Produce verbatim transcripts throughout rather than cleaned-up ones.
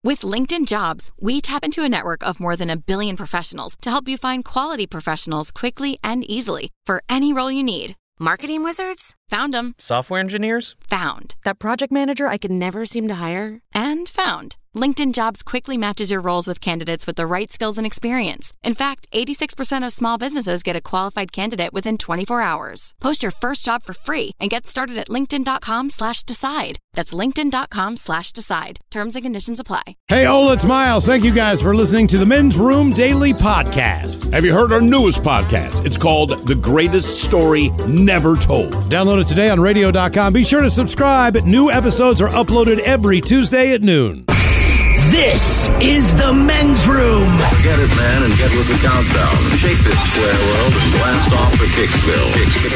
With LinkedIn Jobs, we tap into a network of more than a billion professionals to help you find quality professionals quickly and easily for any role you need. Marketing wizards? Found them. Software engineers? Found. That project manager I could never seem to hire? And found. LinkedIn Jobs quickly matches your roles with candidates with the right skills and experience. In fact, eighty-six percent of small businesses get a qualified candidate within twenty-four hours. Post your first job for free and get started at linkedin.com slash decide. That's linkedin.com slash decide. Terms and conditions apply. Hey, Ola, it's Miles. Thank you guys for listening to the Men's Room Daily Podcast. Have you heard our newest podcast? It's called The Greatest Story Never Told. Download it today on radio dot com. Be sure to subscribe. New episodes are uploaded every Tuesday at noon. This is the Men's Room. Get it, man, and get with the countdown. Shake this square world and blast off the Kicksville.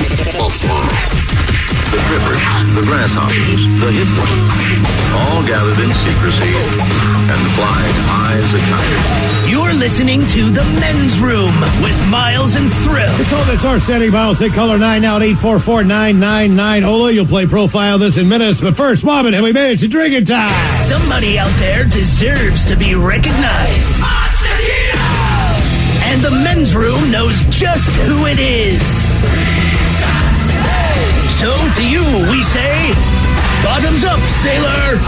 The trippers, the grasshoppers, the hip ones, all gathered in secrecy and flying high as a kite. You're listening to the Men's Room with Miles and Thrill. It's all that's our standing by. I'll take caller nine now at eight four four, nine nine nine. Ola, you'll play Profile this in minutes. But first, Wobbin, have we made it to drinking time? Somebody out there deserves to be recognized. And the Men's Room knows just who it is. So to you, we say, bottoms up, sailor.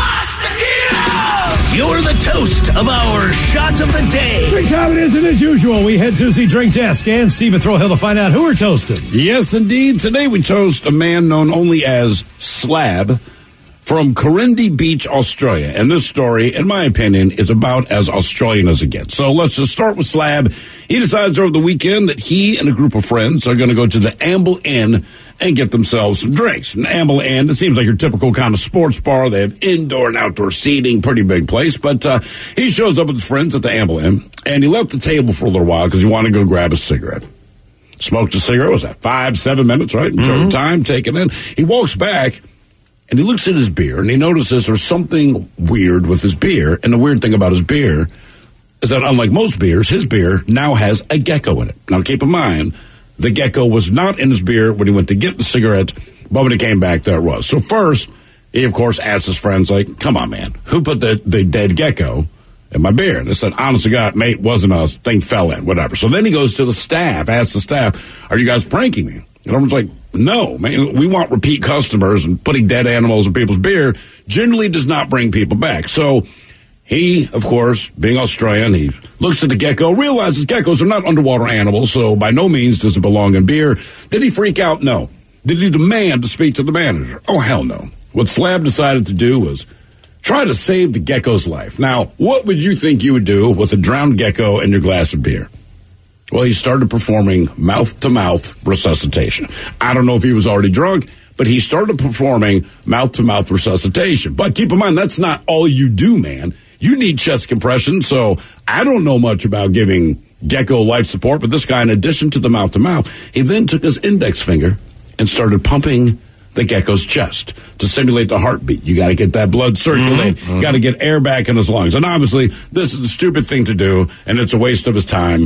You're the toast of our shot of the day. Drink time it is, and as usual, we head to the drink desk and Steve at Thrill Hill to find out who we're toasting. Yes, indeed. Today we toast a man known only as Slab from Corindi Beach, Australia. And this story, in my opinion, is about as Australian as it gets. So let's just start with Slab. He decides over the weekend that he and a group of friends are going to go to the Amble Inn and get themselves some drinks. An Amble Inn, it seems like your typical kind of sports bar. They have indoor and outdoor seating, pretty big place. But uh, he shows up with his friends at the Amble Inn, and he left the table for a little while because he wanted to go grab a cigarette. Smoked a cigarette, what was that, five, seven minutes, right? Mm-hmm. Time taken in. He walks back, and he looks at his beer, and he notices there's something weird with his beer. And the weird thing about his beer is that unlike most beers, his beer now has a gecko in it. Now, keep in mind, the gecko was not in his beer when he went to get the cigarette, but when he came back, there it was. So first, he, of course, asked his friends, like, come on, man, who put the, the dead gecko in my beer? And they said, honest to God, mate, wasn't us. Thing fell in, whatever. So then he goes to the staff, asks the staff, are you guys pranking me? And everyone's like, no, man, we want repeat customers, and putting dead animals in people's beer generally does not bring people back. So he, of course, being Australian, he looks at the gecko, realizes geckos are not underwater animals, so by no means does it belong in beer. Did he freak out? No. Did he demand to speak to the manager? Oh, hell no. What Slab decided to do was try to save the gecko's life. Now, what would you think you would do with a drowned gecko in your glass of beer? Well, he started performing mouth-to-mouth resuscitation. I don't know if he was already drunk, but he started performing mouth-to-mouth resuscitation. But keep in mind, that's not all you do, man. You need chest compression, so I don't know much about giving gecko life support, but this guy, in addition to the mouth-to-mouth, he then took his index finger and started pumping the gecko's chest to simulate the heartbeat. You got to get that blood circulating. Mm-hmm. You got to get air back in his lungs. And obviously, this is a stupid thing to do, and it's a waste of his time.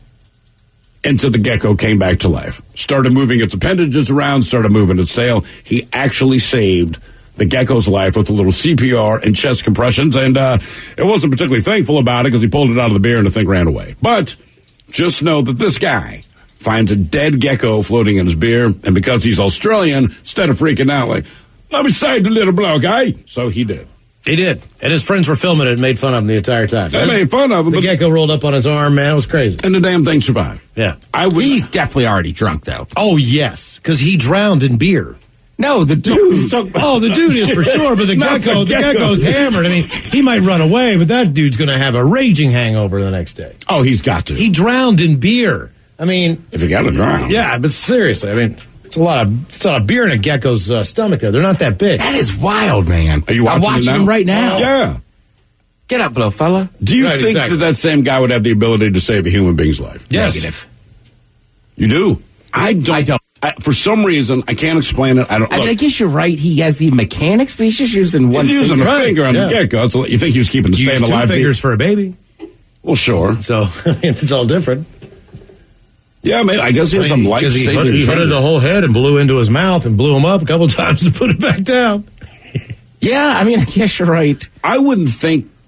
Until the gecko came back to life. Started moving its appendages around, started moving its tail. He actually saved the gecko's life with a little C P R and chest compressions, and uh, it wasn't particularly thankful about it because he pulled it out of the beer and the thing ran away. But just know that this guy finds a dead gecko floating in his beer, and because he's Australian, instead of freaking out like, let me save the little bloke, eh? So he did. He did. And his friends were filming it and made fun of him the entire time. They made fun of him. The gecko rolled up on his arm, man. It was crazy. And the damn thing survived. Yeah. I was, He's definitely already drunk, though. Oh, yes. Because he drowned in beer. No, the dude. Oh, the dude is for sure, but the gecko, the, the gecko's hammered. I mean, he might run away, but that dude's going to have a raging hangover the next day. Oh, he's got to. He drowned in beer. I mean, if you got to drown. Yeah, but seriously, I mean, it's a lot of it's a lot of beer in a gecko's uh, stomach. There, they're not that big. That is wild, man. Are you watching, I'm watching it now? him right now. Oh. Yeah. Get up, little fella. Do you right, think exactly. that that same guy would have the ability to save a human being's life? Yes. Negative. You do. I don't. I don't. I, for some reason, I can't explain it. I don't. I, look, mean, I guess you're right. He has the mechanics, but he's just using one he's using finger. a finger on Yeah. the gecko. So you think he was keeping the You staying use two alive? fingers for a baby. Well, sure. So I mean, it's all different. Yeah, man. I guess he has some life Because he, saving. hit- he hit the whole head and blew into his mouth and blew him up a couple times to put it back down. Yeah, I mean, I guess you're right. I wouldn't think that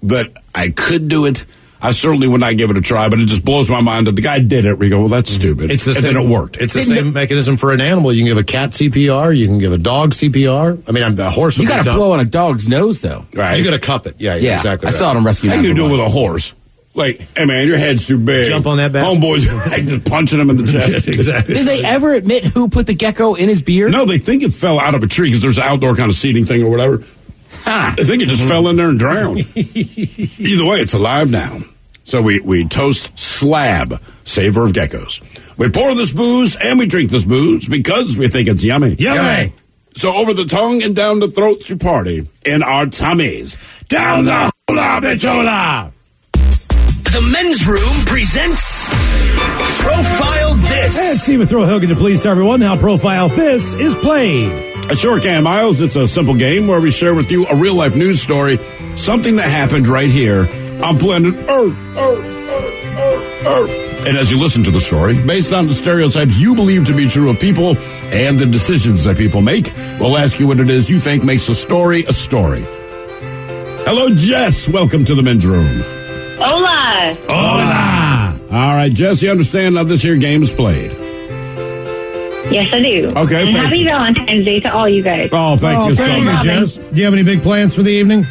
I could do it. I certainly would not give it a try, but it just blows my mind that the guy did it. We go, well, that's stupid. It's the and same, then it worked. It's the same mechanism for an animal. You can give a cat C P R. You can give a dog C P R. I mean, I'm the horse. You got to blow on a dog's nose, though. Right. You got to cup it. Yeah, Yeah, exactly. I right. saw it on Rescue How can you do it nine one one. with a horse? Like, hey, man, your head's too big. Jump on that bastard. Homeboys, like, just punching him in the chest. Exactly. Did they ever admit who put the gecko in his beard? No, they think it fell out of a tree because there's an outdoor kind of seating thing or whatever. Huh. I think it just fell in there and drowned. Either way, it's alive now. So we, we toast Slab, savor of geckos. We pour this booze and we drink this booze because we think it's yummy. Yummy. So over the tongue and down the throat to party in our tummies. Down the hola bichola. The Men's Room presents Profile This. And Stephen Throwhill, to please tell everyone how Profile This is played. I sure can, Miles. It's a simple game where we share with you a real-life news story, something that happened right here on planet Earth, Earth, Earth, Earth, Earth. And as you listen to the story, based on the stereotypes you believe to be true of people and the decisions that people make, we'll ask you what it is you think makes a story a story. Hello, Jess. Welcome to the Men's Room. Hola. Hola. All right, Jess, you understand how this here game is played? Yes, I do. Okay, And thank happy you. Valentine's Day to all you guys. Oh, thank Oh, you so thank you, much. Jess. Do you have any big plans for the evening?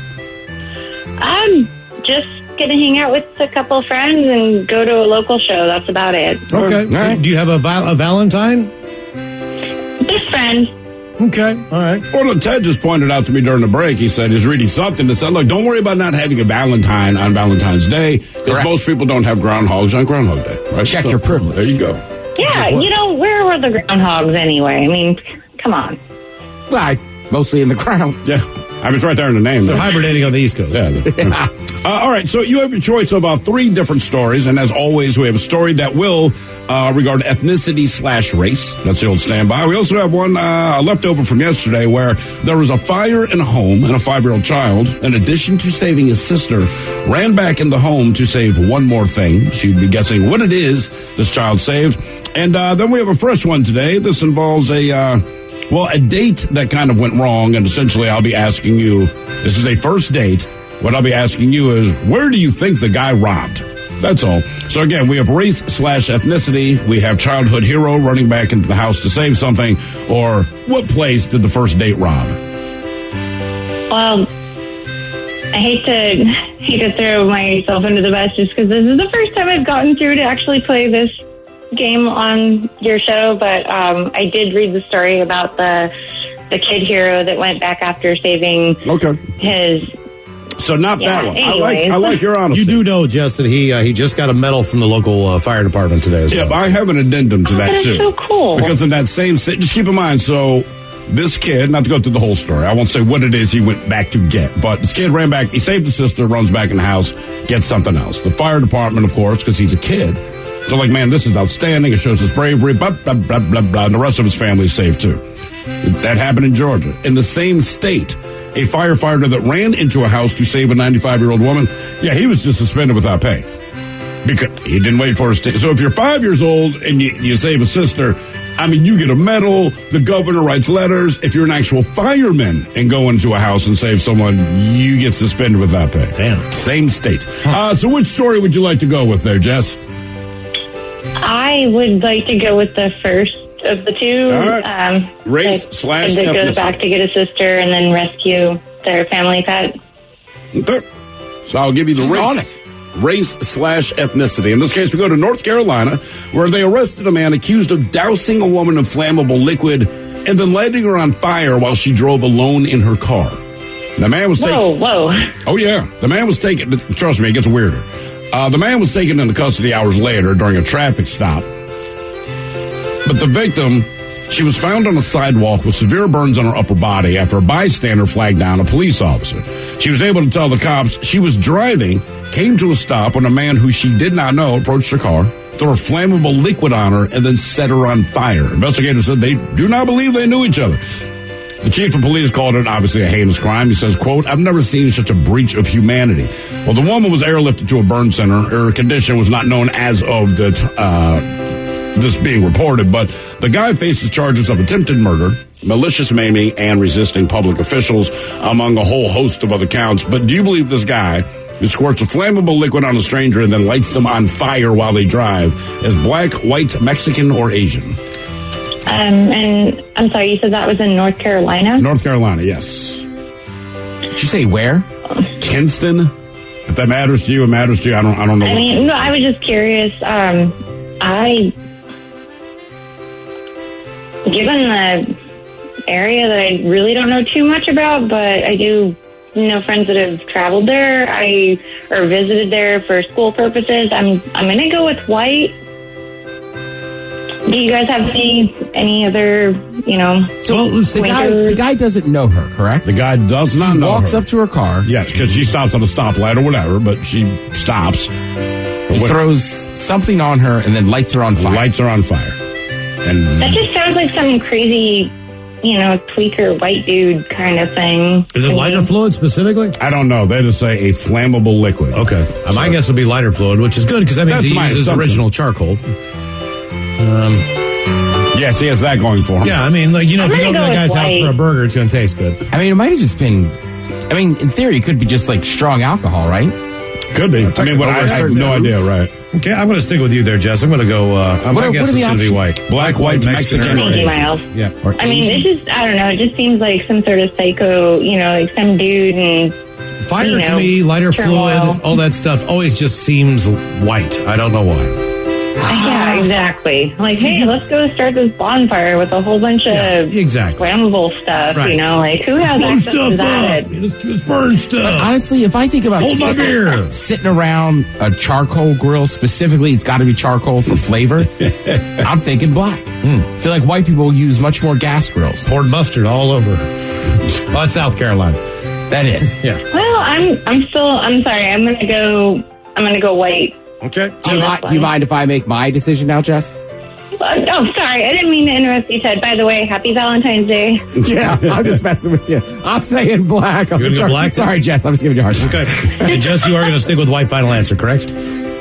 I'm just going to hang out with a couple of friends and go to a local show. That's about it. Okay. All So right. do you have a, val- a Valentine? Just friends. Okay. All right. Well, Ted just pointed out to me during the break, he said he's reading something that said, look, don't worry about not having a Valentine on Valentine's Day, because Correct. most people don't have groundhogs on Groundhog Day. Right? Check your privilege. There you go. Yeah, you know, where were the groundhogs anyway? I mean, come on. Well, I, mostly in the ground. Yeah. I mean, it's right there in the name. They're There. hibernating on the East Coast. Yeah. uh, all right, so you have your choice of uh, three different stories, and as always, we have a story that will uh, regard ethnicity slash race. That's the old standby. We also have one uh, left over from yesterday where there was a fire in a home, and a five-year-old child, in addition to saving his sister, ran back in the home to save one more thing. She'd be guessing what it is this child saved. And uh, then we have a fresh one today. This involves a... Uh, Well, a date that kind of went wrong, and essentially I'll be asking you, this is a first date. What I'll be asking you is, where do you think the guy robbed? That's all. So again, we have race slash ethnicity. We have childhood hero running back into the house to save something, or what place did the first date rob? Well, I hate to hate to throw myself into the bus just because this is the first time I've gotten through to actually play this game on your show, but um, I did read the story about the the kid hero that went back after saving Okay. his. So not Yeah, that one. I like anyways. I like your honesty. You do know, Jess, that he uh, he just got a medal from the local uh, fire department today as Yeah, well. but I have an addendum to Oh, that that's too. so cool. Because in that same sta- just keep in mind, so this kid, not to go through the whole story, I won't say what it is he went back to get, but this kid ran back, he saved his sister, runs back in the house, gets something else. The fire department, of course, because he's a kid, they're like, man, this is outstanding, it shows his bravery, blah, blah, blah, blah, blah, and the rest of his family is saved too. That happened in Georgia. In the same state, a firefighter that ran into a house to save a ninety-five-year-old woman, yeah, he was just suspended without pay. Because he didn't wait for his... T- so if you're five years old and you, you save a sister, I mean, you get a medal, the governor writes letters. If you're an actual fireman and go into a house and save someone, you get suspended without pay. Damn. Same state. Uh, so which story would you like to go with there, Jess? I would like to go with the first of the two. All right. Um, Race that- slash that ethnicity. goes back to get a sister and then rescue their family pet. Okay. So I'll give you the She's race. on it. Race slash ethnicity. In this case, we go to North Carolina, where they arrested a man accused of dousing a woman in flammable liquid and then lighting her on fire while she drove alone in her car. The man was taken. Whoa, whoa. Oh yeah, the man was taken. Trust me, it gets weirder. Uh, the man was taken into custody hours later during a traffic stop. But the victim, she was found on a sidewalk with severe burns on her upper body after a bystander flagged down a police officer. She was able to tell the cops she was driving, came to a stop when a man who she did not know approached her car, threw a flammable liquid on her, and then set her on fire. Investigators said they do not believe they knew each other. The chief of police called it, obviously, a heinous crime. He says, quote, I've never seen such a breach of humanity. Well, the woman was airlifted to a burn center. Her condition was not known as of the t- uh, this being reported, but the guy faces charges of attempted murder, malicious maiming, and resisting public officials, among a whole host of other counts. But do you believe this guy who squirts a flammable liquid on a stranger and then lights them on fire while they drive is black, white, Mexican, or Asian? Um, and I'm sorry, you said that was in North Carolina? North Carolina, yes. Did you say where? Kinston? If that matters to you, it matters to you. I don't, I don't know. I mean, no, I was just curious. Um, I, given the area that I really don't know too much about, but I do know friends that have traveled there, I or visited there for school purposes. I'm I'm going to go with white. Do you guys have any any other, you know? So well, the guy, the guy doesn't know her, correct? The guy does not he know walks her. up to her car. Yes, because she stops at a stoplight or whatever, but she stops. He what, throws something on her and then lights her on fire. Lights her on fire. And that just sounds like some crazy, you know, tweaker white dude kind of thing. Is it lighter fluid specifically? I don't know. They just say a flammable liquid. Okay. So, my guess would be lighter fluid, which is good because that means he uses original charcoal. Um... Yes, he has that going for him. Yeah, I mean, like, you know, I'm if you go to go that guy's white. house for a burger, it's going to taste good. I mean, it might have just been, I mean, in theory, it could be just like strong alcohol, right? Could be. I mean, what, I, I have no idea, right? Okay, I'm going to stick with you there, Jess. I'm going to go, uh, what I are, guess what it's going to be white. Black, white, Mexican, Thank you, Miles. Yeah. Or I mean, Asian. it just, I don't know, it just seems like some sort of psycho, you know, like some dude and... Fire you to know, me, lighter turmoil. fluid, all that stuff always just seems white. I don't know why. Yeah, exactly. Like, hey, let's go start this bonfire with a whole bunch of Yeah, exactly. flammable stuff, Right. you know? Like, who has Blow access to stuff that? up. Just, just burn stuff. Honestly, if I think about Hold my sitting, beer. sitting around a charcoal grill, specifically, it's got to be charcoal for flavor. I'm thinking black. Hmm. I feel like white people use much more gas grills. Poured mustard all over. Oh, that's South Carolina. That is. Yeah. Well, I'm, I'm still, I'm sorry, I'm gonna go, I'm gonna go white. Okay. Do you, mi- do you mind if I make my decision now, Jess? Oh, sorry, I didn't mean to interrupt you, Ted. By the way, happy Valentine's Day. Yeah, I'm just messing with you. I'm saying black. I'm You're gonna go black? Sorry, Jess. I'm just giving you a hard time. Okay. Hey, Jess, you are going to stick with white final answer, correct?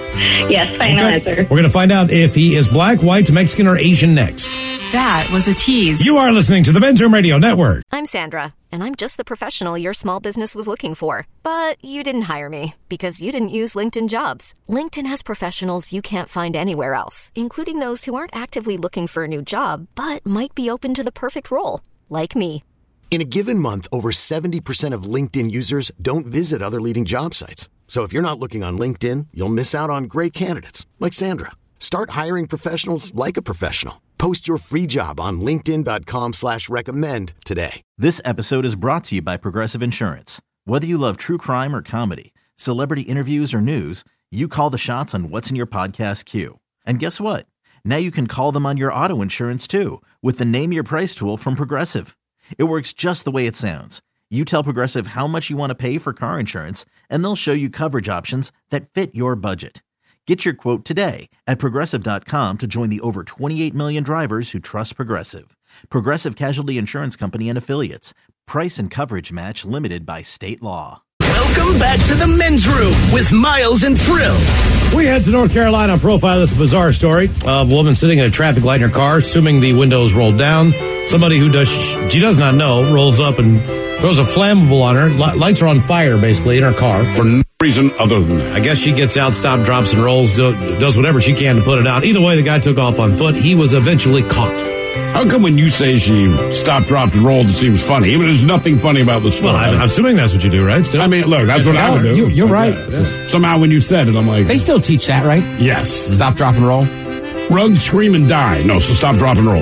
Yes, final Okay. answer. We're going to find out if he is black, white, Mexican, or Asian next. That was a tease. You are listening to the Men's Room Radio Network. I'm Sandra, and I'm just the professional your small business was looking for. But you didn't hire me because you didn't use LinkedIn Jobs. LinkedIn has professionals you can't find anywhere else, including those who aren't actively looking for a new job, but might be open to the perfect role, like me. In a given month, over seventy percent of LinkedIn users don't visit other leading job sites. So if you're not looking on LinkedIn, you'll miss out on great candidates like Sandra. Start hiring professionals like a professional. Post your free job on linkedin.com slash recommend today. This episode is brought to you by Progressive Insurance. Whether you love true crime or comedy, celebrity interviews or news, you call the shots on what's in your podcast queue. And guess what? Now you can call them on your auto insurance too with the Name Your Price tool from Progressive. It works just the way it sounds. You tell Progressive how much you want to pay for car insurance, and they'll show you coverage options that fit your budget. Get your quote today at Progressive dot com to join the over twenty-eight million drivers who trust Progressive. Progressive Casualty Insurance Company and Affiliates. Price and coverage match limited by state law. Welcome back to the Men's Room with Miles and Thrill. We head to North Carolina and profile this bizarre story of a woman sitting in a traffic light in her car, assuming the windows rolled down. Somebody who does she does not know rolls up and throws a flammable on her, lights her on fire, basically, in her car. For no reason other than that. I guess she gets out, stop, drops, and rolls, do, does whatever she can to put it out. Either way, the guy took off on foot. He was eventually caught. How come when you say she stopped, dropped, and rolled, it seems funny? Even there's nothing funny about the story. Well, I'm assuming that's what you do, right? Still? I mean, look, that's what I would do. You, you're right. Yeah, yeah. Somehow when you said it, I'm like... They still teach that, right? Yes. Stop, drop, and roll. Run, scream, and die. No, so stop, drop, and roll.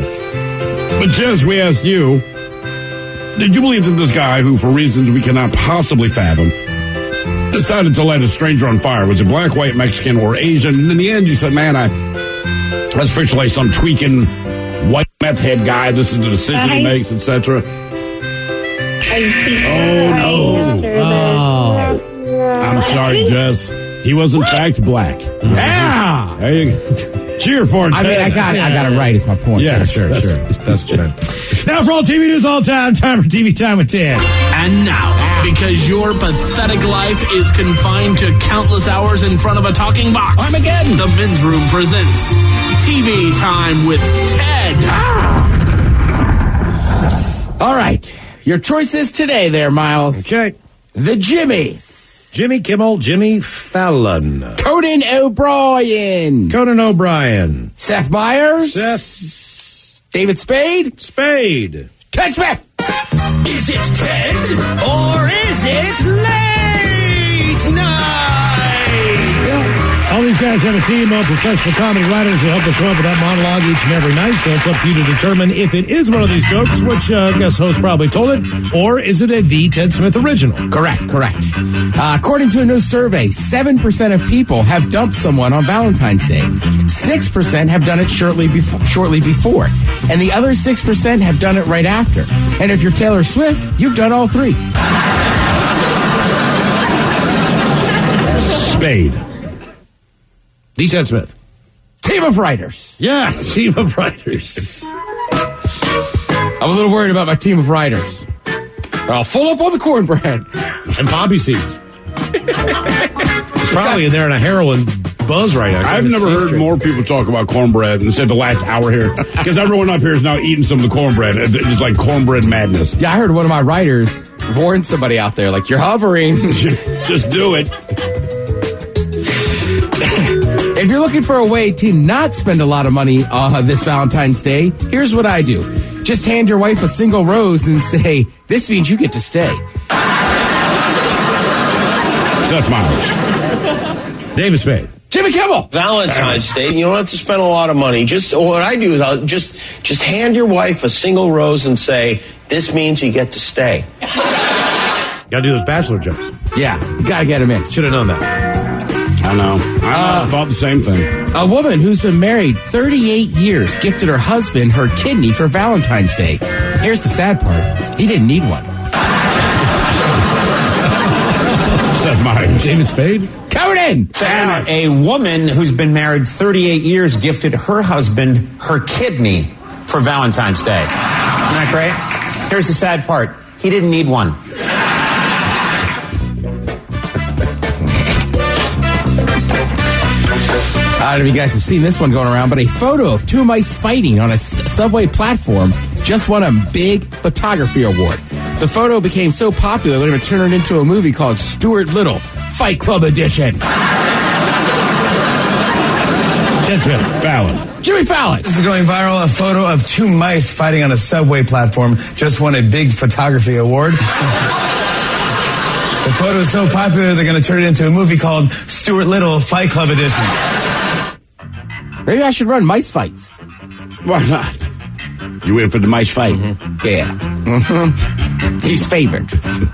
But Jess, we asked you, did you believe that this guy, who for reasons we cannot possibly fathom, decided to light a stranger on fire? Was it black, white, Mexican, or Asian? And in the end, you said, man, I that's picture like some tweaking white meth head guy. This is the decision he makes, et cetera. Oh, no. Oh. I'm sorry, Jess. He was, in fact, black. Yeah. There you go. Cheer for it, I mean, I got it. I got it right. Is my point. Yes, sure, that's, sure. That's true. Now for all T V news all time, time for T V Time with Ted. And now, because your pathetic life is confined to countless hours in front of a talking box, Armageddon. The Men's Room presents T V Time with Ted. All right. Your choices today there, Miles. Okay. The Jimmys. Jimmy Kimmel, Jimmy Fallon. Conan O'Brien. Conan O'Brien. Seth Meyers. Seth. David Spade. Spade. Ted Smith. Is it Ted or is it late night? All these guys have a team of professional comedy writers who help them come up with that monologue each and every night, so it's up to you to determine if it is one of these jokes, which uh, guest host probably told it, or is it a The Ted Smith original? Correct, correct. Uh, according to a new survey, seven percent of people have dumped someone on Valentine's Day. six percent have done it shortly before, shortly before, and the other six percent have done it right after. And if you're Taylor Swift, you've done all three. Spade. The Ted Smith. Team of writers. Yes, team of writers. I'm a little worried about my team of writers. I'll full up on the cornbread. And poppy seeds. It's probably in there in a heroin buzz right now. I've never heard straight. more people talk about cornbread than said the last hour here. Because everyone up here is now eating some of the cornbread. It's just like cornbread madness. Yeah, I heard one of my writers warn somebody out there, like, you're hovering. Just do it. If you're looking for a way to not spend a lot of money uh, this Valentine's Day, here's what I do. Just hand your wife a single rose and say, this means you get to stay. Seth Meyers. David Spade. Jimmy Kimmel. Valentine's Day, you don't have to spend a lot of money. Just what I do is I'll just just hand your wife a single rose and say, this means you get to stay. Gotta do those bachelor jokes. Yeah, you gotta get him in. Should have known that. I know. I uh, thought the same thing. A woman who's been married thirty-eight years gifted her husband her kidney for Valentine's Day. Here's the sad part. He didn't need one. Seth Meyers. David Spade. Conan. And a woman who's been married thirty-eight years gifted her husband her kidney for Valentine's Day. Isn't that great? Here's the sad part. He didn't need one. I don't know if you guys have seen this one going around, but a photo of two mice fighting on a s- subway platform just won a big photography award. The photo became so popular, they're going to turn it into a movie called Stuart Little, Fight Club Edition. Ted Smith. Fallon. Jimmy Fallon. This is going viral. A photo of two mice fighting on a subway platform just won a big photography award. The photo is so popular, they're going to turn it into a movie called Stuart Little, Fight Club Edition. Maybe I should run mice fights. Why not? You win for the mice fight. Mm-hmm. Yeah. Mm-hmm. He's favored.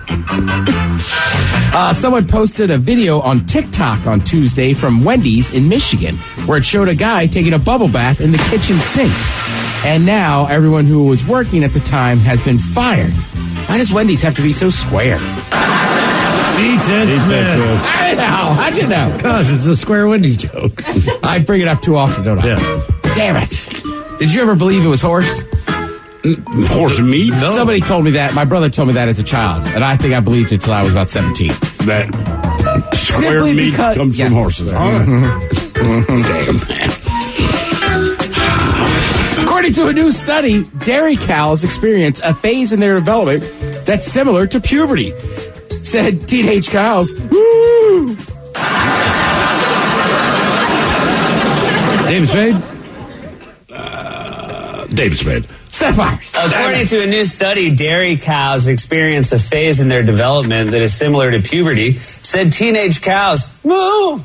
uh, someone posted a video on TikTok on Tuesday from Wendy's in Michigan, where it showed a guy taking a bubble bath in the kitchen sink. And now everyone who was working at the time has been fired. Why does Wendy's have to be so square? D Ted Smith. I know. How'd you know? Because it's a square Wendy's joke. I bring it up too often, don't I? Yeah. Damn it. Did you ever believe it was horse? Horse meat? No. Somebody told me that. My brother told me that as a child. And I think I believed it until I was about seventeen. That square Simply meat because, comes yes. from horses. Mm-hmm. Mm-hmm. According to a new study, dairy cows experience a phase in their development that's similar to puberty. Said teenage cows. Woo! David Spade. Uh, David Spade. Seth Meyers. According to a new study, dairy cows experience a phase in their development that is similar to puberty. Said teenage cows. Moo!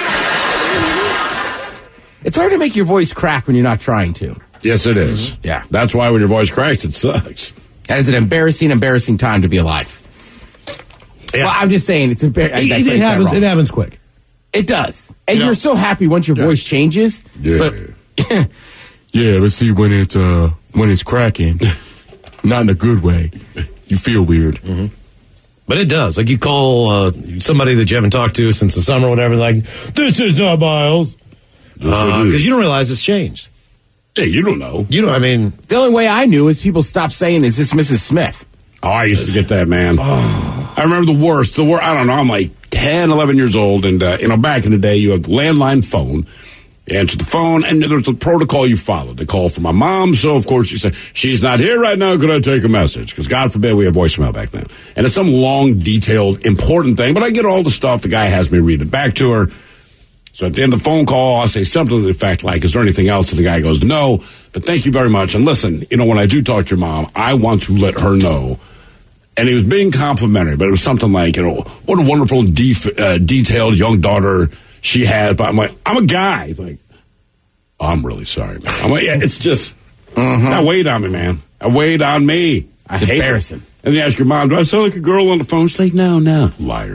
It's hard to make your voice crack when you're not trying to. Yes, it is. Mm-hmm. Yeah. That's why when your voice cracks, it sucks. That is an embarrassing, embarrassing time to be alive. Yeah. Well, I'm just saying, it's embarrassing. It, it happens. It happens quick. It does, and you you're know, so happy once your yeah. voice changes. Yeah. But yeah, but see, when it's uh when it's cracking, not in a good way, you feel weird. Mm-hmm. But it does. Like you call uh, somebody that you haven't talked to since the summer, or whatever. Like, this is not Miles, because uh, you don't realize it's changed. Yeah, you don't know. You don't. I mean, the only way I knew is people stopped saying, "Is this Missus Smith?" Oh, I used to get that, man. Oh. I remember the worst. The worst. I don't know. I'm like ten, eleven years old, and uh, you know, back in the day, you have the landline phone, You answer the phone, and there's a protocol you follow. They call for my mom, so of course you say, she's not here right now, could I take a message? Because God forbid we have voicemail back then. And it's some long, detailed, important thing, but I get all the stuff. The guy has me read it back to her. So at the end of the phone call, I'll say something to the effect like, is there anything else? And the guy goes, no, but thank you very much. And listen, you know, when I do talk to your mom, I want to let her know. And he was being complimentary, but it was something like, you know, what a wonderful and de- uh, detailed young daughter she had. But I'm like, I'm a guy. He's like, oh, I'm really sorry, man. I'm like, yeah, it's just, mm-hmm. that weighed on me, man. That weighed on me. I it's hate embarrassing. it. And you ask your mom, do I sound like a girl on the phone? She's like, no, no. Liar.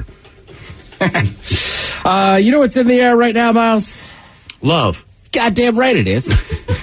uh, you know what's in the air right now, Miles? Love. Goddamn right it is.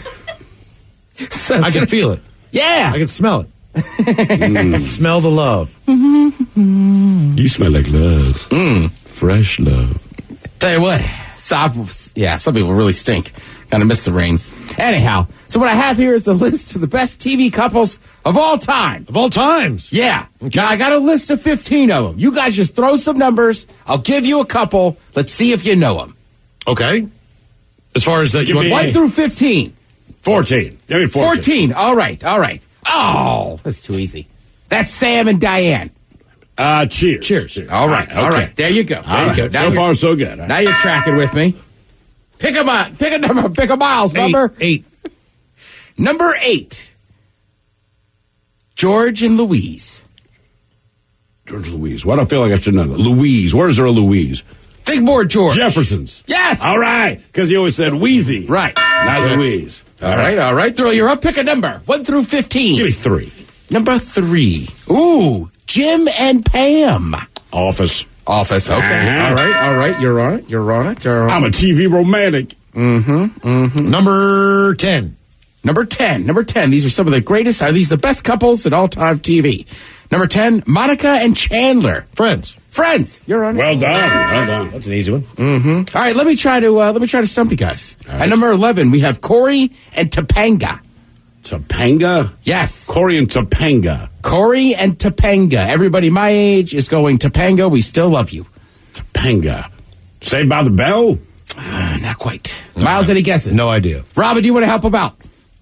so I can feel it. Yeah. I can smell it. mm. Smell the love. You smell like love. Mm. Fresh love. Tell you what, some, yeah, some people really stink. Kind of miss the rain. Anyhow, so what I have here is a list of the best T V couples of all time. Of all times? Yeah. Okay. Now, I got a list of fifteen of them. You guys just throw some numbers. I'll give you a couple. Let's see if you know them. Okay. As far as that, you want one through fifteen. fourteen. Give me fourteen. fourteen. All right, all right. Oh, that's too easy. That's Sam and Diane. Uh, cheers. Cheers. cheers. All right, all right. Okay. All right. There you go. There All you right. go. Now So far, so good. Now you're tracking with me. Pick a mi- pick a number. Pick a Miles number. Eight. Number eight. George and Louise. George and Louise. Why do I feel like I should know that? Louise. Where is there a Louise? Think more, George. Jefferson's. Yes. All right. Because he always said Wheezy. Right. Not Good. Louise. All, all right. right, all right. Throw your up. Pick a number. One through fifteen. Give me three. Number three. Ooh, Jim and Pam. Office. Office. Okay. Uh-huh. All right. All right. You're on it. You're on it. You're on it. I'm a T V romantic. Mm-hmm. Mm-hmm. Number ten. Number ten. Number ten. These are some of the greatest. Are these the best couples in all time T V? Number ten. Monica and Chandler. Friends. Friends. You're on it. Well done. Well done. That's an easy one. Mm-hmm. All right. Let me try to uh, let me try to stump you guys. Right. At number eleven, we have Corey and Topanga. Topanga? Yes. Corey and Topanga. Corey and Topanga. Everybody my age is going Topanga. We still love you. Topanga. Saved by the Bell? Uh, not quite. Miles, any guesses? No idea. Robin, do you want to help him out?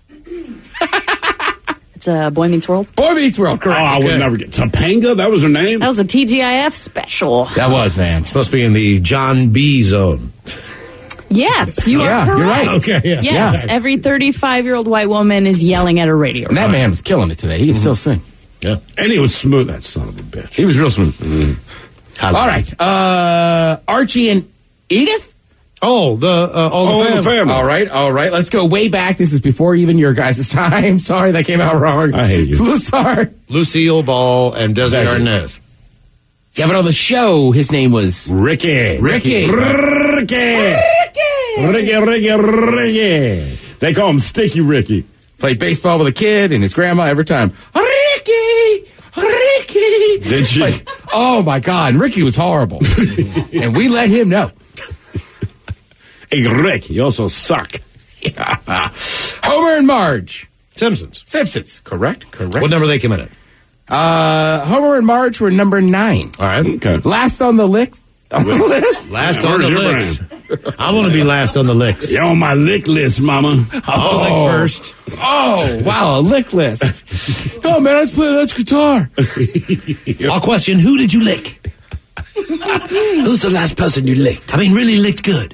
It's uh, Boy Meets World. Boy Meets World, correct. Oh, I would Good. never get Topanga? That was her name? That was a T G I F special. That was, man. Supposed to be in the John B zone. Yes, you Yeah, are correct. you're right. Okay, yeah. Yes, Yeah. every thirty-five-year-old white woman is yelling at a radio. And that man was killing it today. He can still sing. Yeah. And he was smooth, that son of a bitch. He was real smooth. All right. Uh, Archie and Edith? Oh, the uh, all the All in family. the family. All right, all right. Let's go way back. This is before even your guys' time. Sorry, that came out wrong. I hate you. Sorry. Lucille Ball and Desi Desi. Arnaz. Yeah, but on the show, his name was Ricky. Ricky. Ricky. Ricky, Ricky, Ricky. They call him Sticky Ricky. Played baseball with a kid and his grandma every time. Ricky! Ricky! Did she? Like, oh, my God. And Ricky was horrible. And we let him know. Hey, Rick, you also suck. Yeah. Homer and Marge. Simpsons. Simpsons. Correct, correct. What number they came in at? Uh, Homer and Marge were number nine. All right. Okay. Last on the list. On the list. Last Yeah, on the where's your licks. I want to be last on the licks. You're on my lick list, mama. I'll Oh. lick first. Oh, wow, a lick list. Oh, man, I was playing that guitar. I'll question, who did you lick? Who's the last person you licked? I mean, really licked good.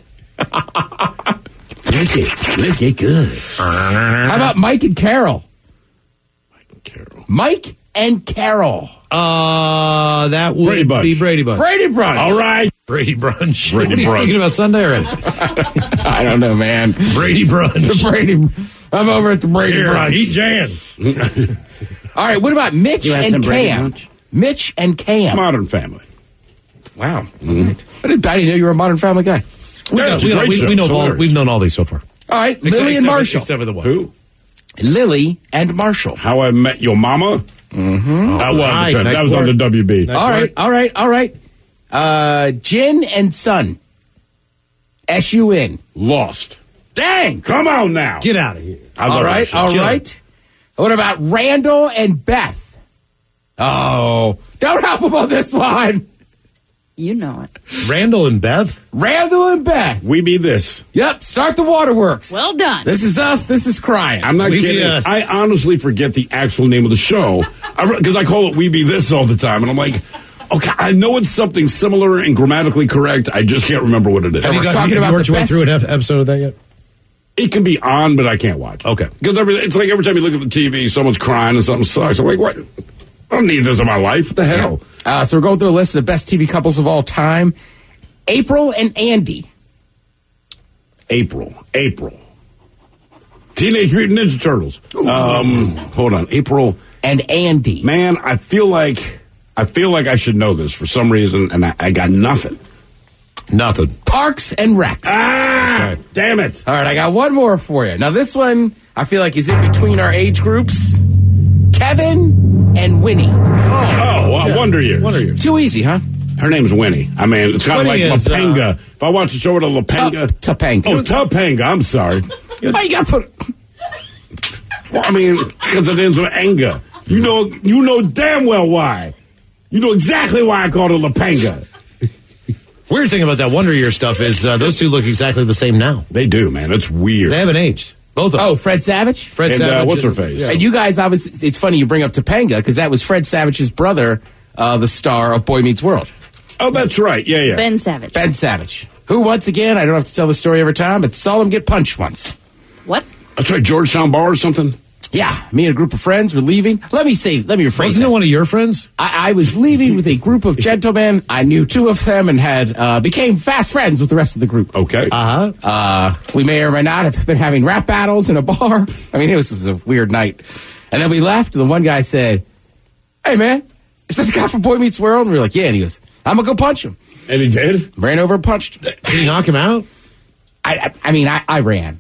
Lick it. Lick it good. How about Mike and Carol? Mike and Carol. Mike and Carol. Uh, that would Brady Bunch. be Brady Bunch. Brady Brunch. All right. Brady Brunch. Brady what are you Brunch. thinking about Sunday already? I don't know, man. Brady Brunch. The Brady. I'm over at the Brady Here, Brunch. eat Jan. All right, what about Mitch You had some and Brady Cam? Brunch? Mitch and Cam. Modern Family. Wow. Mm-hmm. I, didn't, I didn't know you were a Modern Family guy. We, Yeah, know, it's a we, know, great we, show. we know It's all, hilarious. we've known all these so far. All right, Except- Lily and except for- Marshall. Except for the one. Who? Lily and Marshall. How I Met Your Mama? Mm-hmm. That, was, right, nice that was work. on the W B. Nice all right, work. all right, all right. Uh, Jin and Son. S U N. Lost. Dang. Come on now. Get out of here. I love All that right, show. all Kill right. What about Randall and Beth? Oh, don't help him on this one. You know it. Randall and Beth? Randall and Beth. We Be This. Yep, start the waterworks. Well done. This is us, this is crying. I'm not We Be kidding. Us. I honestly forget the actual name of the show because I, I call it We Be This all the time. And I'm like, okay, I know it's something similar and grammatically correct. I just can't remember what it is. Have you we're got, talking you, about weren't the you went best- through an ep- episode of that yet? It can be on, but I can't watch. Okay. Because it's like every time you look at the T V, someone's crying and something sucks. I'm like, what? I don't need this in my life. What the hell? Uh, so we're going through a list of the best T V couples of all time. April and Andy. April. April. Teenage Mutant Ninja Turtles. Um, hold on. April. And Andy. Man, I feel like I feel like I should know this for some reason, and I, I got nothing. Nothing. Parks and Recs. Ah, okay. Damn it. All right, I got one more for you. Now, this one, I feel like is in between our age groups. Kevin and Winnie. Oh, oh well, yeah. Wonder Years. Wonder Years. Too easy, huh? Her name's Winnie. I mean, it's kind of like Winnie is, Lopanga. uh, if I watch a show with a Lopanga. Tup- Topanga. Oh, Topanga. I'm sorry. Why you got to put... Well, I mean, because it ends with anger. You know, you know damn well why. You know exactly why I called it Lopanga. Weird thing about that Wonder Year stuff is uh, those two look exactly the same now. They do, man. It's weird. They haven't aged. Both of them. Oh, Fred Savage? Fred and, Savage. uh, what's her and- face? yeah. And you guys, obviously, it's funny you bring up Topanga because that was Fred Savage's brother, uh, the star of Boy Meets World. Oh, that's right. Yeah, yeah. Ben Savage. Ben Savage. Who, once again, I don't have to tell the story every time, but saw him get punched once. What? That's right. Georgetown Bar or something. Yeah, me and a group of friends were leaving. Let me say, let me rephrase Wasn't that. it one of your friends? I, I was leaving with a group of gentlemen. I knew two of them and had uh, became fast friends with the rest of the group. Okay. Uh-huh. Uh, we may or may not have been having rap battles in a bar. I mean, it was, it was a weird night. And then we left, and the one guy said, "Hey, man, is that the guy from Boy Meets World?" And we were like, "Yeah." And he goes, "I'm going to go punch him." And he did? Ran over and punched. Did he knock him out? I, I, I mean, I, I ran.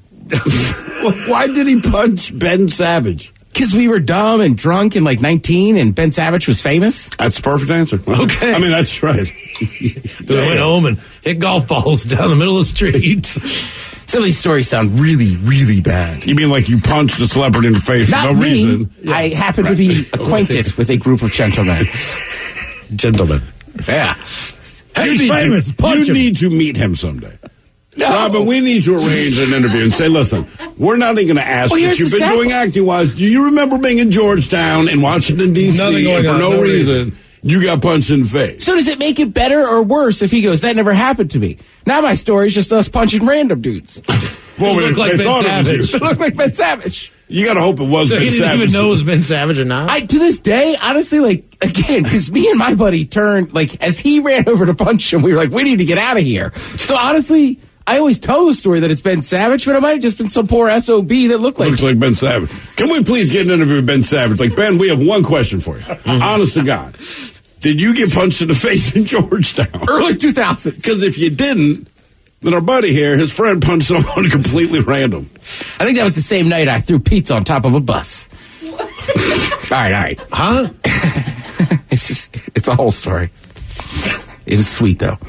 Why did he punch Ben Savage? Because we were dumb and drunk and like nineteen, and Ben Savage was famous. That's the perfect answer. Okay. I mean, that's right. They went home and hit golf balls down the middle of the street. Some of these stories sound really, really bad. You mean like you punched a celebrity in the face Not for no me. reason? I happen to be acquainted with a group of gentlemen. Gentlemen. Yeah. Hey, He's you need famous. To, Punch you him. need to meet him someday. No. Robin, we need to arrange an interview and say, listen, we're not even going to ask Well, what here's you've the been sad doing part. acting-wise. Do you remember being in Georgetown in Washington, D C, Nothing going and for on, no, no reason, reason. you got punched in the face? So does it make it better or worse if he goes, "That never happened to me"? Now my story is just us punching random dudes. Well, You look they- like they Ben thought it was Savage. you. Look like Ben Savage. You got to hope it was So Ben he didn't Savage. even know it was Ben Savage or not? I to this day, honestly, like again, because me and my buddy turned like as he ran over to punch him, we were like, "We need to get out of here." So honestly, I always tell the story that it's Ben Savage, but it might have just been some poor S O B that looked like. Looks like Ben Savage. Can we please get an interview with Ben Savage? Like, Ben, we have one question for you. Mm-hmm. Honest to God. Did you get punched in the face in Georgetown? Early two thousands. Because if you didn't, then our buddy here, his friend punched someone completely random. I think that was the same night I threw pizza on top of a bus. all right, all right. Huh? It's just, it's a whole story. It was sweet though.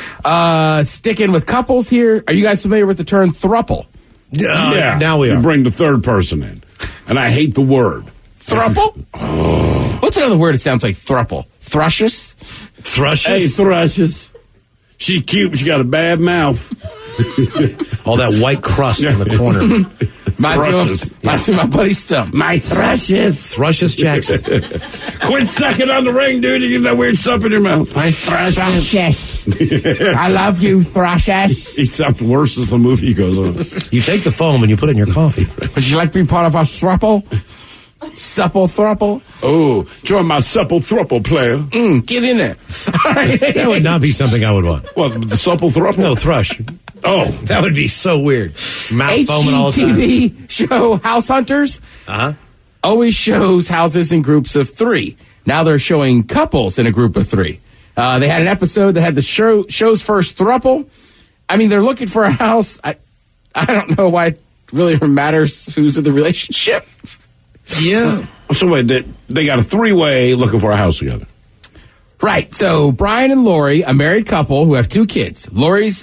Uh, sticking with couples here. Are you guys familiar with the term thruple? Yeah. yeah. Now we You are. bring the third person in. And I hate the word. Thruple? Oh. What's another word that sounds like thruple? Thrushes? Thrushes? Hey, Thrushes. She's cute, but she got a bad mouth. All that white crust in the corner. Reminds me of- reminds me of my buddy Stump. My Thrushes. Thrushes Jackson. Quit sucking on the ring, dude. You get that weird stuff in your mouth. My Thrushes. Thrushes. I love you, Thrushes. He sounds worse as the movie goes on. You take the foam and you put it in your coffee. Would you like to be part of our thruple? Supple thruple? Oh, join my supple thruple player. Mm, get in there. All right. That would not be something I would want. What, the supple thruple? No, thrush. Oh. That would be so weird. Mouth foaming all the H time. G T V show House Hunters Uh-huh. always shows houses in groups of three. Now they're showing couples in a group of three. Uh, they had an episode that had the show, show's first throuple. I mean, they're looking for a house. I, I don't know why it really matters who's in the relationship. Yeah. So wait, they, they got a three-way looking for a house together. Right. So Brian and Lori, a married couple who have two kids. Lori's.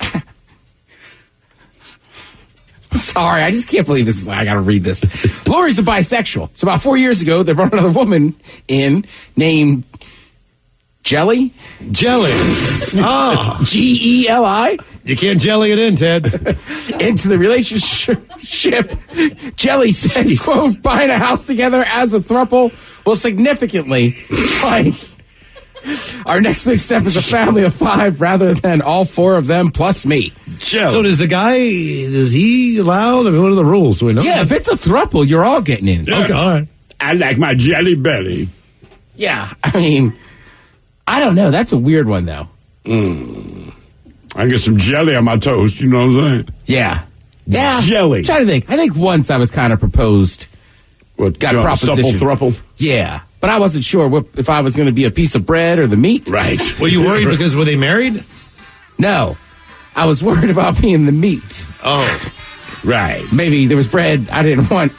Sorry, I just can't believe this. I got to read this. Lori's a bisexual. So about four years ago, they brought another woman in named Jelly? Jelly. Oh. G E L I? You can't jelly it in, Ted. Into the relationship. Jelly said, quote, buying a house together as a throuple will significantly, like, our next big step is a family of five rather than all four of them plus me. Jelly. So does the guy, is he allowed? I mean, what are the rules? Do we know? Yeah, if it's a throuple, you're all getting in. Yeah. Okay, all right. I like my jelly belly. Yeah, I mean, I don't know. That's a weird one, though. Mm. I get some jelly on my toast, you know what I'm saying? Yeah. Yeah. Jelly. I'm trying to think. I think once I was kind of proposed. What, got a proposition. Supple thruple? Yeah. But I wasn't sure what, if I was going to be a piece of bread or the meat. Right. Were you worried because were they married? No. I was worried about being the meat. Oh. Right. Maybe there was bread I didn't want.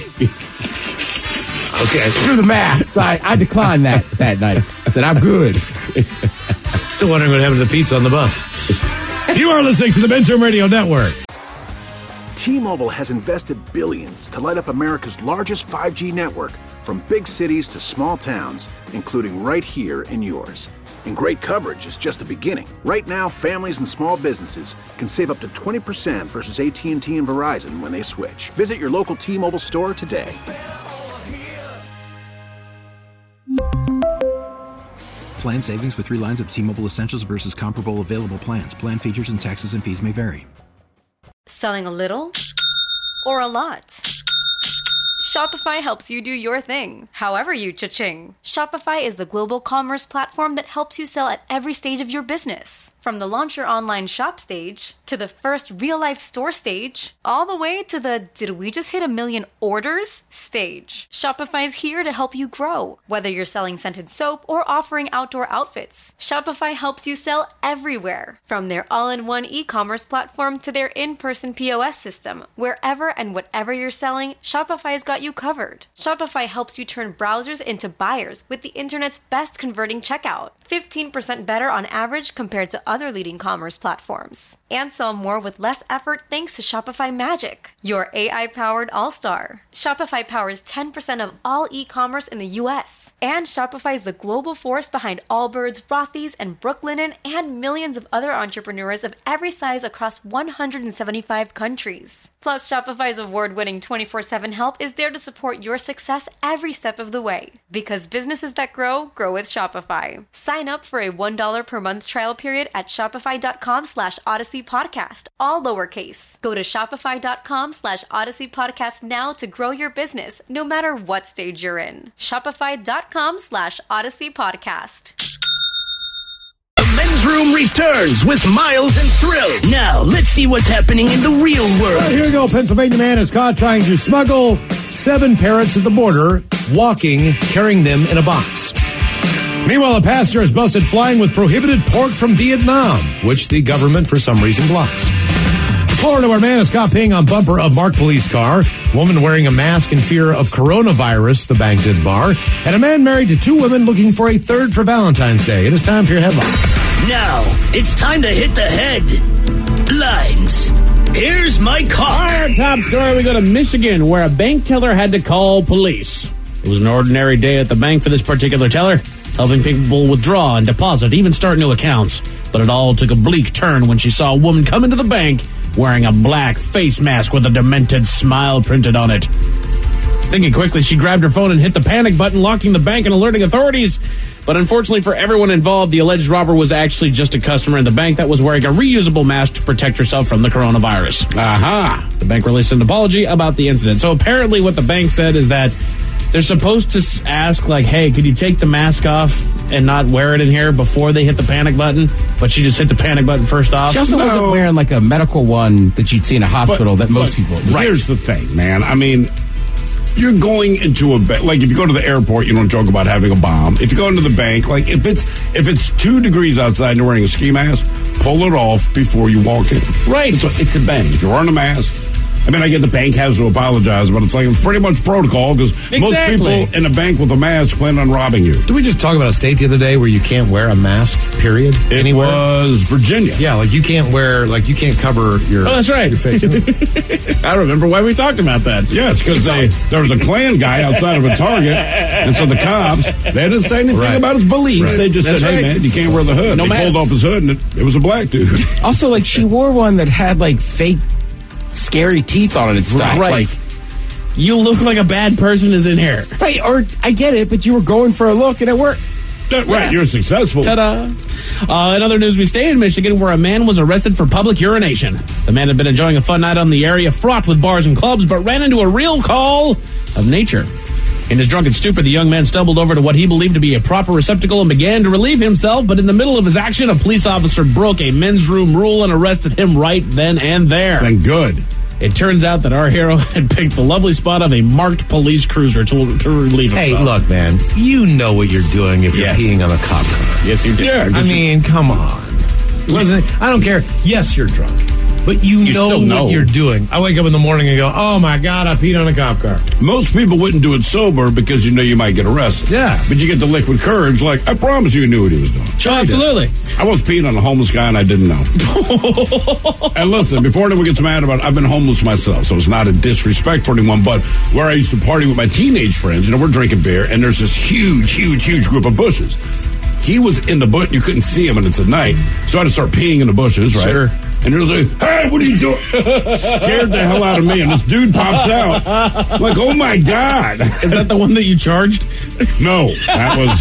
Okay. Do the math. So I, I declined that that night. I said, I'm good. Still wondering what happened to the pizza on the bus. You are listening to the Men's Room Radio Network. T-Mobile has invested billions to light up America's largest five G network, from big cities to small towns, including right here in yours. And great coverage is just the beginning. Right now, families and small businesses can save up to twenty percent versus A T and T and Verizon when they switch. Visit your local T-Mobile store today. Plan savings with three lines of T-Mobile Essentials versus comparable available plans. Plan features and taxes and fees may vary. Selling a little or a lot? Shopify helps you do your thing, however you cha-ching. Shopify is the global commerce platform that helps you sell at every stage of your business. From the launch your online shop stage, to the first real-life store stage, all the way to the did we just hit a million orders stage. Shopify's here to help you grow. Whether you're selling scented soap or offering outdoor outfits, Shopify helps you sell everywhere. From their all-in-one e-commerce platform to their in-person P O S system, wherever and whatever you're selling, Shopify's got you covered. Shopify helps you turn browsers into buyers with the internet's best converting checkout. fifteen percent better on average compared to other leading commerce platforms. And sell more with less effort thanks to Shopify Magic, your A I-powered all-star. Shopify powers ten percent of all e-commerce in the U S. And Shopify is the global force behind Allbirds, Rothy's, and Brooklinen, and millions of other entrepreneurs of every size across one hundred seventy-five countries. Plus, Shopify's award-winning twenty-four seven help is there to support your success every step of the way. Because businesses that grow, grow with Shopify. Sign up for a one dollar per month trial period at shopify.com slash Odyssey Podcast, all lowercase. Go to shopify.com slash Odyssey Podcast now to grow your business, no matter what stage you're in. Shopify.com slash Odyssey Podcast. The Men's Room returns with Miles and Thrill. Now, let's see what's happening in the real world. Well, here we go. Pennsylvania man is caught trying to smuggle seven parrots at the border, walking, carrying them in a box. Meanwhile, a passenger is busted flying with prohibited pork from Vietnam, which the government, for some reason, blocks. Florida, where man is caught peeing on bumper of marked police car. Woman wearing a mask in fear of coronavirus, the bank did bar. And a man married to two women looking for a third for Valentine's Day. It is time for your headline. Now, it's time to hit the headlines. Here's my car. Our top story, we go to Michigan, where a bank teller had to call police. It was an ordinary day at the bank for this particular teller, helping people withdraw and deposit, even start new accounts. But it all took a bleak turn when she saw a woman come into the bank wearing a black face mask with a demented smile printed on it. Thinking quickly, she grabbed her phone and hit the panic button, locking the bank and alerting authorities. But unfortunately for everyone involved, the alleged robber was actually just a customer in the bank that was wearing a reusable mask to protect herself from the coronavirus. Aha! The bank released an apology about the incident. So apparently what the bank said is that they're supposed to ask, like, hey, could you take the mask off and not wear it in here before they hit the panic button? But she just hit the panic button first off. She also No. wasn't wearing like a medical one that you'd see in a hospital But- that most but people... Here's the thing, man. I mean, you're going into a ba- like if you go to the airport, you don't joke about having a bomb. If you go into the bank, like if it's if it's two degrees outside and you're wearing a ski mask, pull it off before you walk in. Right. It's a, it's a bank. If you're wearing a mask, I mean, I get the bank has to apologize, but it's like it's pretty much protocol because Exactly. most people in a bank with a mask plan on robbing you. Did we just talk about a state the other day where you can't wear a mask, period? It anywhere? was Virginia. Yeah, like you can't wear, like you can't cover your. Oh, that's right. Your face. I remember why we talked about that. Yes, because they there was a Klan guy outside of a Target, and so the cops, they didn't say anything Right. about his beliefs. Right. They just That's said, hey, right. man, you can't wear the hood. No they masks. pulled off his hood, and it, it was a black dude. Also, like, she wore one that had, like, fake, scary teeth on it and stuff. Right. Like, You look like a bad person is in here. right, or, I get it, but you were going for a look and it worked. Right, you're successful. Ta-da. Uh, in other news, we stay in Michigan where a man was arrested for public urination. The man had been enjoying a fun night on the area fraught with bars and clubs, but ran into a real call of nature. In his drunken stupor, the young man stumbled over to what he believed to be a proper receptacle and began to relieve himself, but in the middle of his action, a police officer broke a men's room rule and arrested him right then and there. And good. It turns out that our hero had picked the lovely spot of a marked police cruiser to, to relieve Hey, himself. look, man, you know what you're doing if you're Yes. peeing on a cop car. Yes, you did. Yeah, I mean, come on. Listen, I don't care. Yes, you're drunk, but you, You know still know. what you're doing. I wake up in the morning and go, "Oh my God, I peed on a cop car." Most people wouldn't do it sober because you know you might get arrested. Yeah. But you get the liquid courage, like, I promise you he knew what he was doing. Sure, absolutely. I was peeing on a homeless guy and I didn't know. And listen, before anyone gets mad about it, I've been homeless myself, so it's not a disrespect for anyone, but where I used to party with my teenage friends, you know, we're drinking beer, and there's this huge, huge, huge group of bushes. He was in the bush, you couldn't see him, and it's at night, so I had to start peeing in the bushes, right? Sure. And he was like, hey, what are you doing? Scared the hell out of me, and this dude pops out. I'm like, oh my God. Is that the one that you charged? No, that was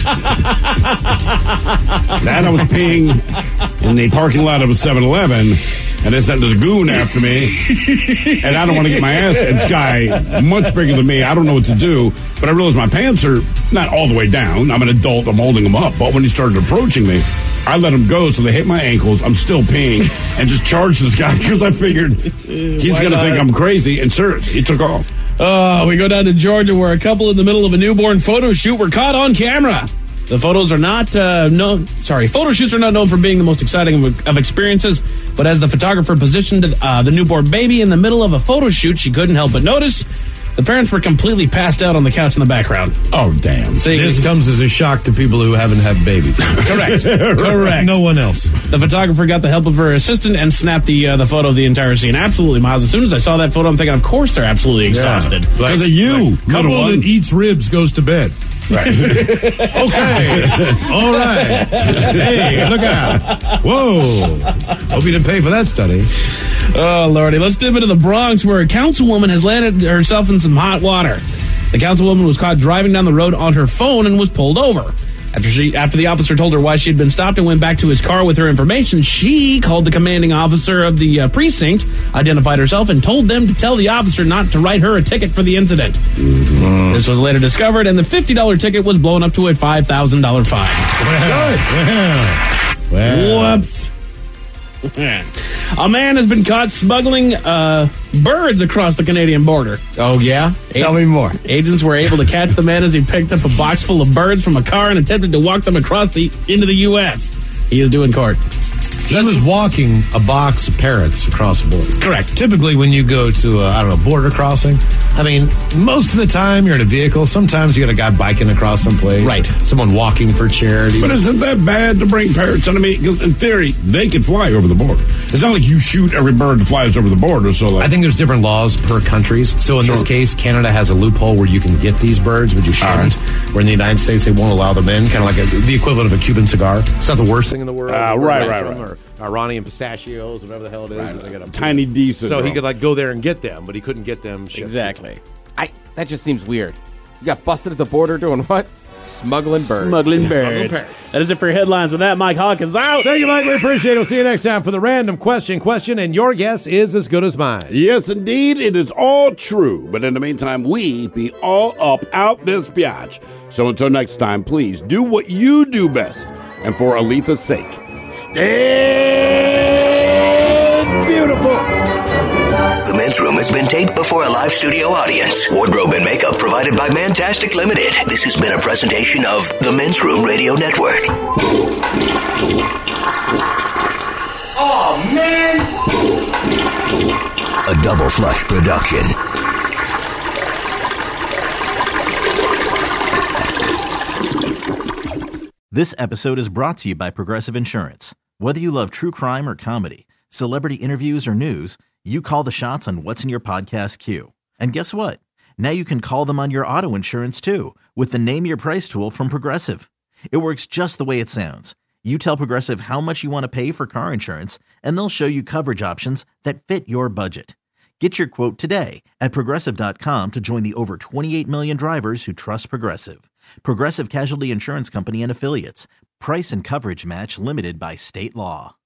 that I was peeing in the parking lot of a seven eleven, and they sent this goon after me, and I don't want to get my ass. This guy, much bigger than me, I don't know what to do, but I realized my pants are not all the way down. I'm an adult, I'm holding them up, but when he started approaching me, I let him go, so they hit my ankles. I'm still peeing, and just charged this guy because I figured he's Why going to not? think I'm crazy, and sure, he took off. Oh, we go down to Georgia where a couple in the middle of a newborn photo shoot were caught on camera. The photos are not uh, known. Sorry, photo shoots are not known for being the most exciting of, of experiences. But as the photographer positioned uh, the newborn baby in the middle of a photo shoot, she couldn't help but notice the parents were completely passed out on the couch in the background. Oh, damn. Seeing This comes as a shock to people who haven't had babies. Correct. Correct. No one else. The photographer got the help of her assistant and snapped the uh, the photo of the entire scene. Absolutely, Miles. As soon as I saw that photo, I'm thinking, of course they're absolutely exhausted. Because of you, Like, couple little one. that eats ribs goes to bed. Right. Okay. All right. Hey, look out. Whoa. Hope you didn't pay for that study. Oh, Lordy. Let's dip into the Bronx where a councilwoman has landed herself in some hot water. The councilwoman was caught driving down the road on her phone and was pulled over. After she, after the officer told her why she had been stopped and went back to his car with her information, she called the commanding officer of the uh, precinct, identified herself, and told them to tell the officer not to write her a ticket for the incident. Mm-hmm. This was later discovered, and the fifty dollars ticket was blown up to a five thousand dollars fine. Well, well. Whoops. A man has been caught smuggling uh, birds across the Canadian border. Oh, yeah? Tell me more. Agents were able to catch the man as he picked up a box full of birds from a car and attempted to walk them across the into the U S. He is due in court. He was walking a box of parrots across the border. Correct. Typically, when you go to, a, I don't know, border crossing, I mean, most of the time you're in a vehicle. Sometimes you got a guy biking across someplace. Right. Someone walking for charity. But isn't that bad to bring parrots on me? Because in theory, they could fly over the border. It's not like you shoot every bird that flies over the border. So, like, I think there's different laws per countries. So in Sure. this case, Canada has a loophole where you can get these birds, but you shouldn't. Where in the United States, they won't allow them in. Kind of like a, the equivalent of a Cuban cigar. It's not the worst thing in the world. Ah, Where right, it right, comes right. from, Or Iranian pistachios, whatever the hell it is. Right, that they got a tiny decent. So he bro. could like go there and get them, but he couldn't get them. shipped. Exactly. I That just seems weird. You got busted at the border doing what? Smuggling birds. Smuggling birds. That is it for your headlines. With that, Mike Hawkins out. Thank you, Mike. We appreciate it. We'll see you next time for the random question question, and your guess is as good as mine. Yes, indeed, it is all true. But in the meantime, we be all up out this biatch. So until next time, please do what you do best. And for Aletha's sake, stay beautiful. The Men's Room has been taped before a live studio audience. Wardrobe and makeup provided by Mantastic Limited. This has been a presentation of the Men's Room Radio Network. Oh, man! a Double Flush production. This episode is brought to you by Progressive Insurance. Whether you love true crime or comedy, celebrity interviews or news, you call the shots on what's in your podcast queue. And guess what? Now you can call them on your auto insurance too with the Name Your Price tool from Progressive. It works just the way it sounds. You tell Progressive how much you want to pay for car insurance, and they'll show you coverage options that fit your budget. Get your quote today at Progressive dot com to join the over twenty-eight million drivers who trust Progressive. Progressive Casualty Insurance Company and Affiliates. Price and coverage match limited by state law.